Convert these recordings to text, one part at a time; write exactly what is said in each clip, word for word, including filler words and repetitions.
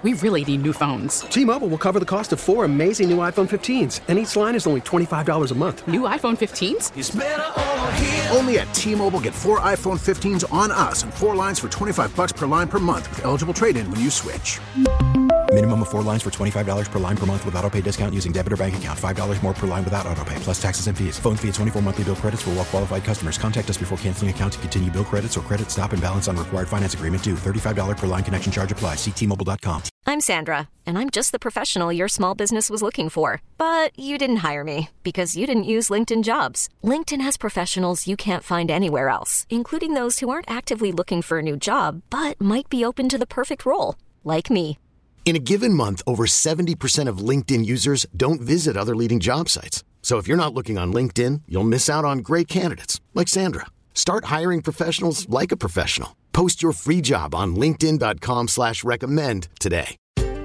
We really need new phones. T-Mobile will cover the cost of four amazing new iPhone fifteens, and each line is only twenty-five dollars a month. New iPhone fifteens? It's better over here. Only at T-Mobile, get four iPhone fifteens on us and four lines for twenty-five dollars per line per month with eligible trade-in when you switch. Minimum of four lines for twenty-five dollars per line per month with autopay discount using debit or bank account. five dollars more per line without autopay, plus taxes and fees. Phone fee at twenty-four monthly bill credits for well-qualified customers. Contact us before canceling account to continue bill credits or credit stop and balance on required finance agreement due. thirty-five dollars per line connection charge applies. See T Mobile dot com. I'm Sandra, and I'm just the professional your small business was looking for. But you didn't hire me because you didn't use LinkedIn Jobs. LinkedIn has professionals you can't find anywhere else, including those who aren't actively looking for a new job, but might be open to the perfect role, like me. In a given month, over seventy percent of LinkedIn users don't visit other leading job sites. So if you're not looking on LinkedIn, you'll miss out on great candidates like Sandra. Start hiring professionals like a professional. Post your free job on linkedin dot com slash recommend today.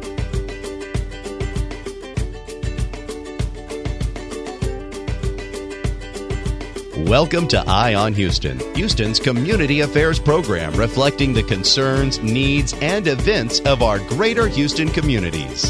Welcome to Eye on Houston, Houston's community affairs program reflecting the concerns, needs, and events of our greater Houston communities.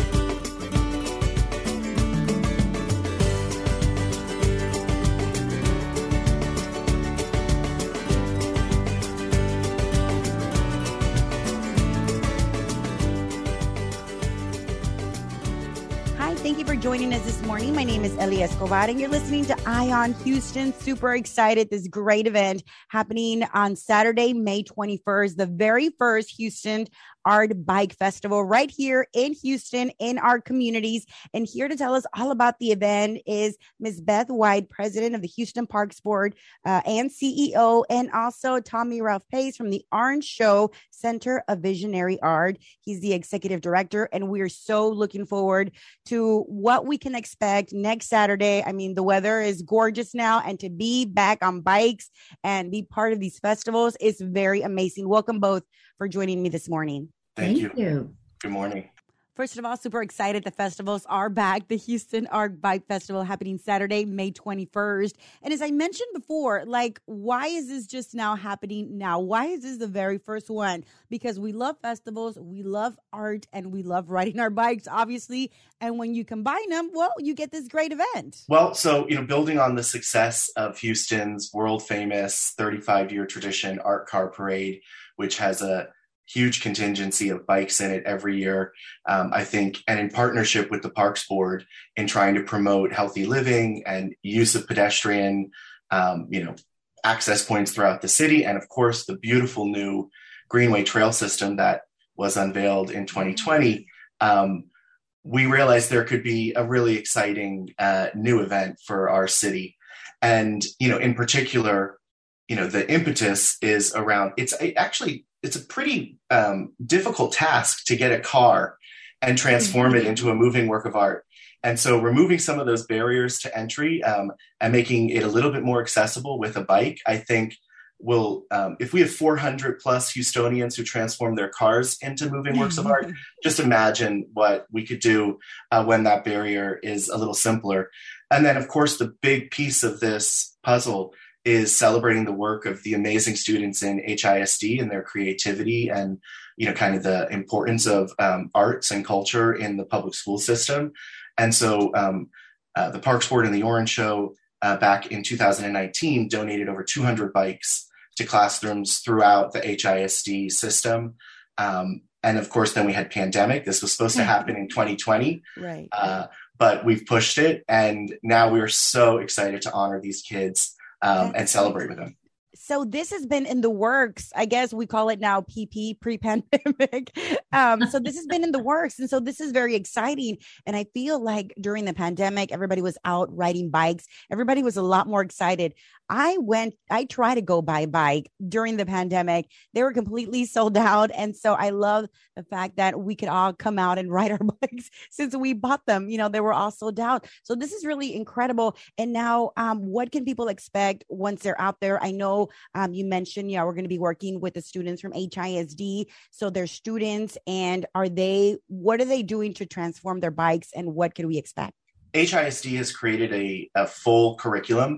Thank you for joining us this morning. My name is Ellie Escobar, and you're listening to Eye on Houston. Super excited. This great event happening on Saturday, May twenty-first, the very first Houston Art Bike Festival right here in Houston, in our communities. And here to tell us all about the event is Miz Beth White, president of the Houston Parks Board uh, and C E O, and also Tommy Ralph Pace from the Orange Show Center of Visionary Art. He's the executive director, and we're so looking forward to what we can expect next Saturday. I mean, the weather is gorgeous now, and to be back on bikes and be part of these festivals is very amazing. Welcome both for joining me this morning. Thank, Thank you. you. Good morning. First of all, super excited. The festivals are back. The Houston Art Bike Festival happening Saturday, May twenty-first. And as I mentioned before, like, why is this just now happening now? Why is this the very first one? Because we love festivals, we love art, and we love riding our bikes, obviously. And when you combine them, well, you get this great event. Well, so, you know, building on the success of Houston's world famous thirty-five year tradition, Art Car Parade, which has a huge contingency of bikes in it every year, um, I think, and in partnership with the Parks Board in trying to promote healthy living and use of pedestrian, um, you know, access points throughout the city. And of course, the beautiful new Greenway Trail system that was unveiled in twenty twenty. Um, we realized there could be a really exciting uh, new event for our city. And, you know, in particular, you know, the impetus is around, it's actually, it's a pretty um, difficult task to get a car and transform it into a moving work of art. And so removing some of those barriers to entry um, and making it a little bit more accessible with a bike, I think will, um, if we have four hundred plus Houstonians who transform their cars into moving works of art, just imagine what we could do uh, when that barrier is a little simpler. And then, of course, the big piece of this puzzle is celebrating the work of the amazing students in H I S D and their creativity and, you know, kind of the importance of um, arts and culture in the public school system. And so um, uh, the Parks Board and the Orange Show uh, back in two thousand nineteen donated over two hundred bikes to classrooms throughout the H I S D system. Um, and of course, then we had pandemic. This was supposed to happen in twenty twenty, right? Uh, but we've pushed it. And now we're so excited to honor these kids Um, and celebrate with them. So this has been in the works. I guess we call it now P P, pre-pandemic. Um, so this has been in the works. And so this is very exciting. And I feel like during the pandemic, everybody was out riding bikes. Everybody was a lot more excited. I went, I tried to go buy a bike during the pandemic. They were completely sold out. And so I love the fact that we could all come out and ride our bikes since we bought them. You know, they were all sold out. So this is really incredible. And now um, what can people expect once they're out there? I know um, you mentioned, yeah, we're going to be working with the students from H I S D. So they're students, and are they, what are they doing to transform their bikes, and what can we expect? H I S D has created a, a full curriculum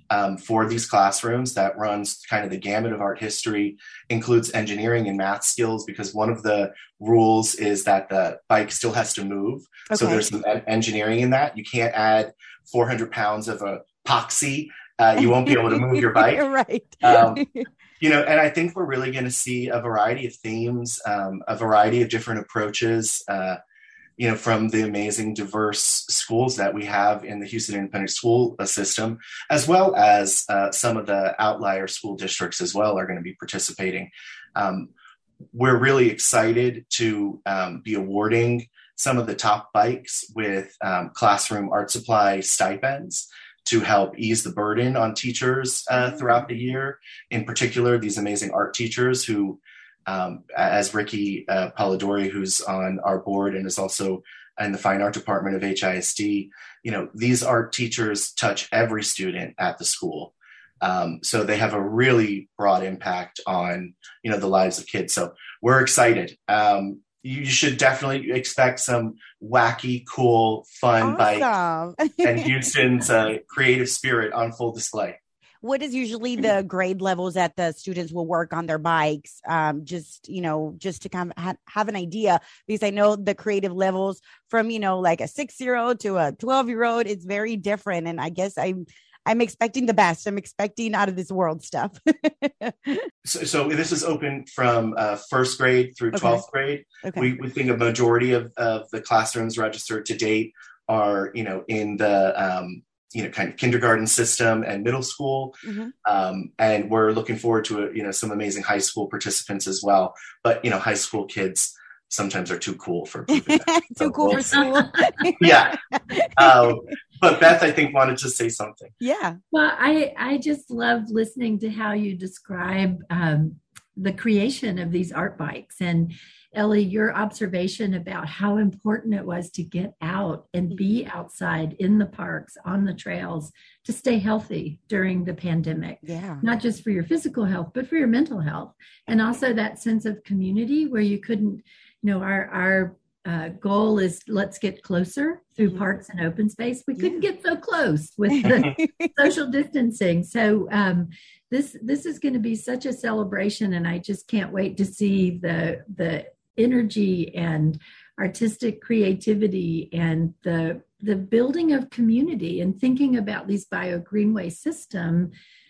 um, for these classrooms that runs kind of the gamut of art history, includes engineering and math skills, because one of the rules is that the bike still has to move. Okay. So there's some engineering in that. You can't add four hundred pounds of epoxy. Uh, you won't be able to move your bike. Right. Um, you know, and I think we're really going to see a variety of themes, um, a variety of different approaches, uh, you know, from the amazing diverse schools that we have in the Houston Independent School System, as well as uh, some of the outlier school districts as well are going to be participating. Um, we're really excited to um, be awarding some of the top bikes with um, classroom art supply stipends to help ease the burden on teachers uh, throughout the year. In particular, these amazing art teachers who, um, as Ricky uh, Polidori, who's on our board and is also in the fine art department of H I S D, you know, these art teachers touch every student at the school. Um, so they have a really broad impact on, you know, the lives of kids. So we're excited. Um, You should definitely expect some wacky, cool, fun awesome. bikes and Houston's uh, creative spirit on full display. What is usually the grade levels that the students will work on their bikes? Um, just, you know, just to kind of ha- have an idea, because I know the creative levels from, you know, like a six-year-old to a twelve-year-old, it's very different. And I guess I'm I'm expecting the best. I'm expecting out of this world stuff. so, so this is open from uh, first grade through twelfth okay. grade. Okay. We, we think a majority of, of the classrooms registered to date are, you know, in the, um, you know, kind of kindergarten system and middle school. Mm-hmm. Um, and we're looking forward to, a, you know, some amazing high school participants as well. But, you know, high school kids sometimes are too cool for too so cool for school. yeah. Uh, but Beth, I think, wanted to say something. Yeah. Well, I, I just love listening to how you describe um, the creation of these art bikes. And Ellie, your observation about how important it was to get out and be outside in the parks, on the trails, to stay healthy during the pandemic. Yeah. Not just for your physical health, but for your mental health. And also that sense of community where you couldn't, you know, our, our uh, goal is let's get closer through mm-hmm. parks and open space. We couldn't yeah. get so close with the social distancing. So um, this this is going to be such a celebration, and I just can't wait to see the the energy and artistic creativity and the the building of community, and thinking about these bio greenway system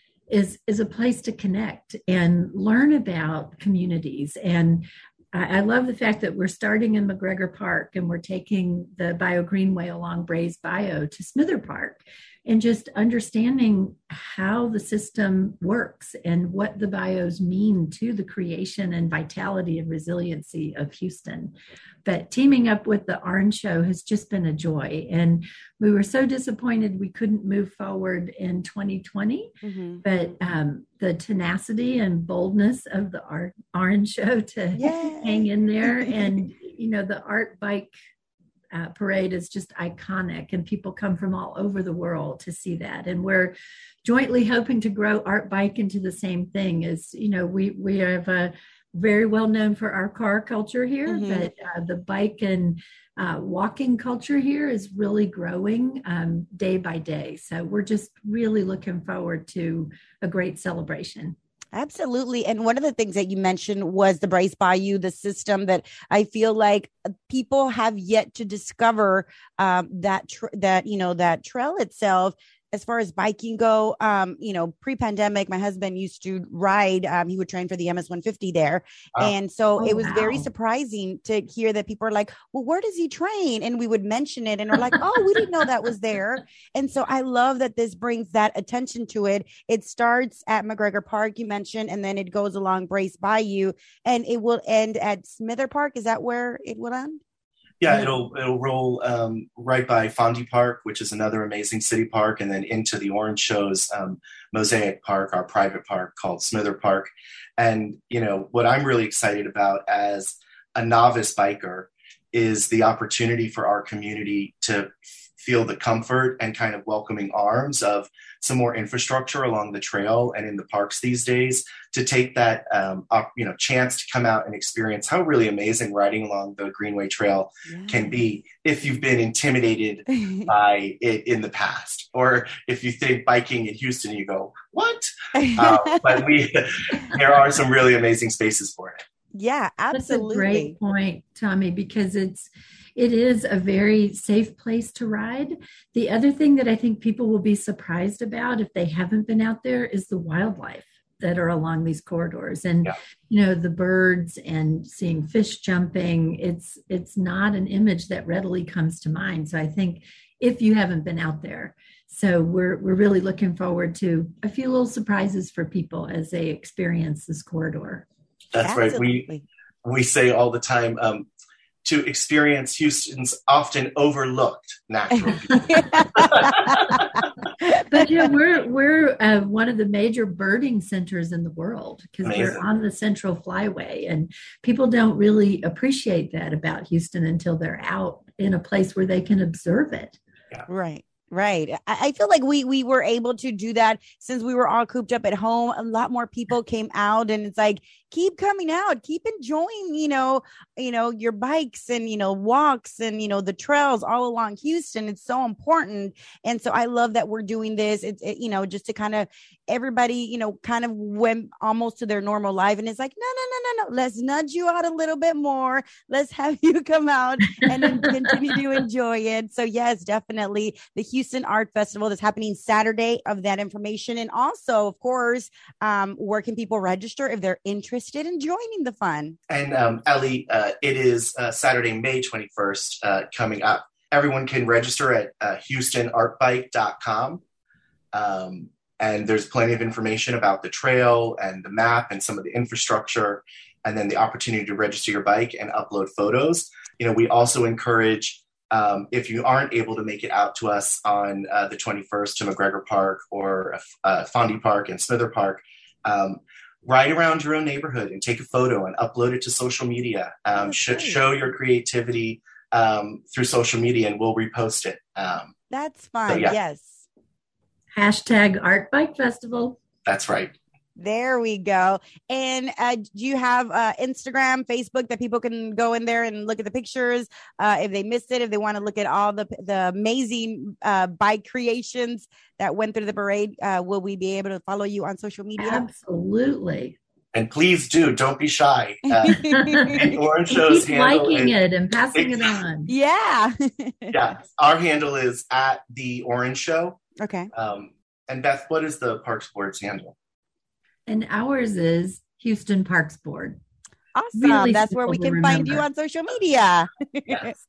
is is a place to connect and learn about communities. And I love the fact that we're starting in McGregor Park and we're taking the Bio Greenway along Braes Bayou to Smither Park, and just understanding how the system works and what the bios mean to the creation and vitality and resiliency of Houston. But teaming up with the Orange Show has just been a joy. And we were so disappointed we couldn't move forward in twenty twenty, mm-hmm. but um, the tenacity and boldness of the Art Orange Show to Yay. hang in there. And, you know, the art bike Uh, parade is just iconic, and people come from all over the world to see that. And we're jointly hoping to grow Art Bike into the same thing. As you know, we we have a very well known for our car culture here, mm-hmm. but uh, the bike and uh, walking culture here is really growing um, day by day. So we're just really looking forward to a great celebration. Absolutely. And one of the things that you mentioned was the Braes Bayou, the system that I feel like people have yet to discover um, that, tr- that, you know, that trail itself. As far as biking go, um, you know, pre-pandemic, my husband used to ride. Um, he would train for the M S one fifty there. Wow. And so oh, it was wow. very surprising to hear that people are like, well, where does he train? And we would mention it and we're like, oh, we didn't know that was there. And so I love that this brings that attention to it. It starts at McGregor Park, you mentioned, and then it goes along Braes Bayou, and it will end at Smither Park. Is that where it will end? Yeah, it'll it'll roll um, right by Fondy Park, which is another amazing city park, and then into the Orange Show's um, Mosaic Park, our private park called Smither Park. And, you know, what I'm really excited about as a novice biker is the opportunity for our community to feel the comfort and kind of welcoming arms of some more infrastructure along the trail and in the parks these days, to take that um, up, you know, chance to come out and experience how really amazing riding along the Greenway Trail yeah. can be if you've been intimidated by it in the past, or if you think biking in Houston, you go, what? Uh, but we, there are some really amazing spaces for it. Yeah, absolutely. That's a great point, Tommy, because it's, it is a very safe place to ride. The other thing that I think people will be surprised about if they haven't been out there is the wildlife that are along these corridors, and yeah. you know, the birds and seeing fish jumping. It's it's not an image that readily comes to mind. So I think if you haven't been out there, so we're we're really looking forward to a few little surprises for people as they experience this corridor. That's Absolutely. right. We we say all the time, um, to experience Houston's often overlooked natural beauty. But yeah, we're we're uh, one of the major birding centers in the world because we're on the Central Flyway, and people don't really appreciate that about Houston until they're out in a place where they can observe it. Yeah. Right. Right. I feel like we we were able to do that since we were all cooped up at home. A lot more people came out, and it's like, keep coming out, keep enjoying, you know, you know, your bikes and, you know, walks and, you know, the trails all along Houston. It's so important. And so I love that we're doing this. It's, it, you know, just to kind of everybody, you know, kind of went almost to their normal life. And it's like, no, no, no, no, no. Let's nudge you out a little bit more. Let's have you come out and then continue to enjoy it. So yes, definitely the Houston Art Festival that's happening Saturday, of that information. And also, of course, um, where can people register if they're interested in joining the fun? And um, Ellie, uh, it is uh, Saturday, May twenty-first, uh, coming up. Everyone can register at uh, houston art bike dot com. Um, and there's plenty of information about the trail and the map and some of the infrastructure, and then the opportunity to register your bike and upload photos. You know, we also encourage, um, if you aren't able to make it out to us on uh, the twenty-first to McGregor Park or uh, Fondy Park and Smither Park, um, ride around your own neighborhood and take a photo and upload it to social media. Um, sh- show your creativity um, through social media, and we'll repost it. Um, That's fine. So, yeah. Yes. Hashtag Art Bike Festival. That's right. There we go. And uh, do you have uh, Instagram, Facebook that people can go in there and look at the pictures uh, if they missed it, if they want to look at all the the amazing uh, bike creations that went through the parade? Uh, will we be able to follow you on social media? Absolutely. And please do. Don't be shy. Uh, the Orange Show's Keep handle liking is, it and passing it on. Yeah. yeah. Our handle is at the Orange Show. Okay. Um, and Beth, what is the Parks Board's handle? And ours is Houston Parks Board. Awesome. Really That's where we can find you on social media. Yes.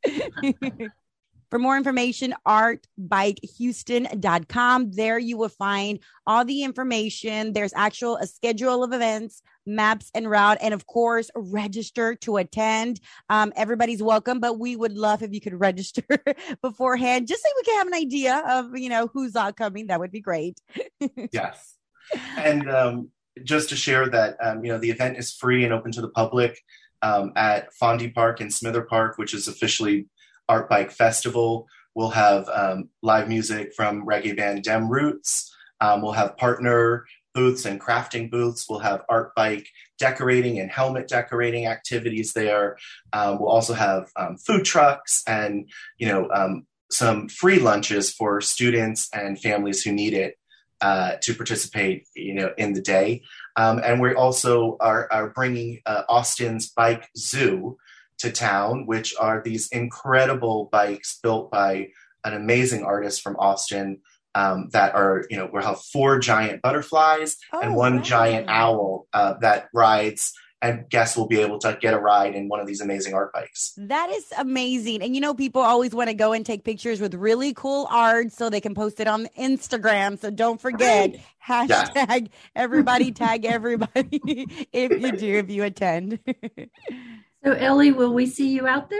For more information, art bike houston dot com. There you will find all the information. There's actual a schedule of events, maps and route, and of course, register to attend. Um, everybody's welcome, but we would love if you could register beforehand, just so we can have an idea of, you know, who's all coming. That would be great. Yes. And um, just to share that, um, you know, the event is free and open to the public um, at Fondy Park and Smither Park, which is officially Art Bike Festival. We'll have um, live music from reggae band Dem Roots. Um, we'll have partner booths and crafting booths. We'll have art bike decorating and helmet decorating activities there. Um, we'll also have um, food trucks and, you know, um, some free lunches for students and families who need it uh, to participate, you know, in the day. Um, and we also are, are bringing uh, Austin's Bike Zoo to town, which are these incredible bikes built by an amazing artist from Austin um, that are, you know, we'll have four giant butterflies oh, and one wow. giant owl uh, that rides, and guests will be able to get a ride in one of these amazing art bikes. That is amazing. And, you know, people always want to go and take pictures with really cool art so they can post it on Instagram. So don't forget, right. hashtag yes. everybody, tag everybody if you do, if you attend. So, Ellie, will we see you out there?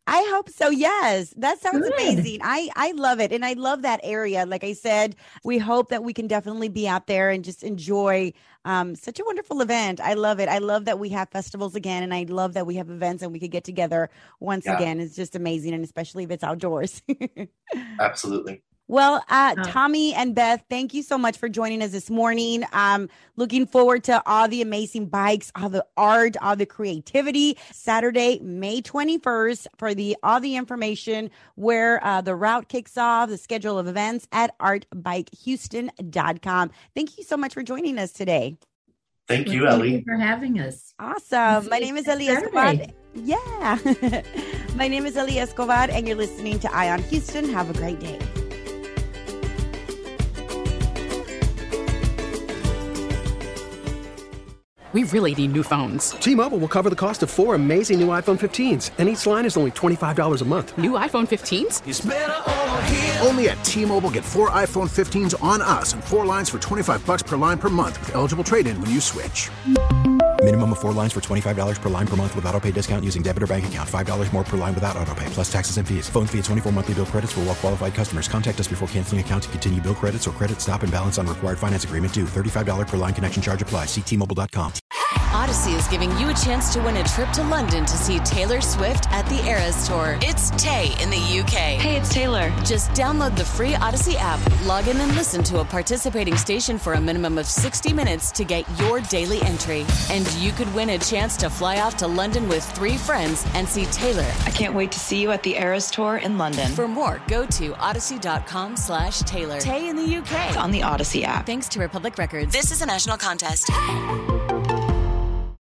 I hope so. Yes. That sounds Good. amazing. I, I love it. And I love that area. Like I said, we hope that we can definitely be out there and just enjoy um, such a wonderful event. I love it. I love that we have festivals again. And I love that we have events and we could get together once Yeah. again. It's just amazing. And especially if it's outdoors. Absolutely. Well, uh, Oh. Tommy and Beth, thank you so much for joining us this morning. Um, looking forward to all the amazing bikes, all the art, all the creativity. Saturday, May twenty-first, for the all the information where uh, the route kicks off, the schedule of events at art bike houston dot com. Thank you so much for joining us today. Thank you, Well, Ellie. Thank you for having us. Awesome. My See you name is next Ellie Escobar. Saturday. Yeah. My name is Ellie Escobar, and you're listening to Eye on Houston. Have a great day. We really need new phones. T-Mobile will cover the cost of four amazing new iPhone fifteens, and each line is only twenty-five dollars a month. New iPhone fifteens? Only at T-Mobile, get four iPhone fifteens on us and four lines for twenty-five bucks per line per month with eligible trade-in when you switch. Minimum of four lines for twenty-five dollars per line per month with auto pay discount using debit or bank account. five dollars more per line without auto pay, plus taxes and fees. Phone fee at twenty-four monthly bill credits for well-qualified customers. Contact us before canceling account to continue bill credits or credit stop and balance on required finance agreement due. thirty-five dollars per line connection charge applies. See T Mobile dot com. Odyssey is giving you a chance to win a trip to London to see Taylor Swift at the Eras Tour. It's Tay in the U K. Hey, it's Taylor. Just download the free Odyssey app, log in and listen to a participating station for a minimum of sixty minutes to get your daily entry. And you could win a chance to fly off to London with three friends and see Taylor. I can't wait to see you at the Eras Tour in London. For more, go to odyssey.com slash Taylor. Tay in the U K. It's on the Odyssey app. Thanks to Republic Records. This is a national contest.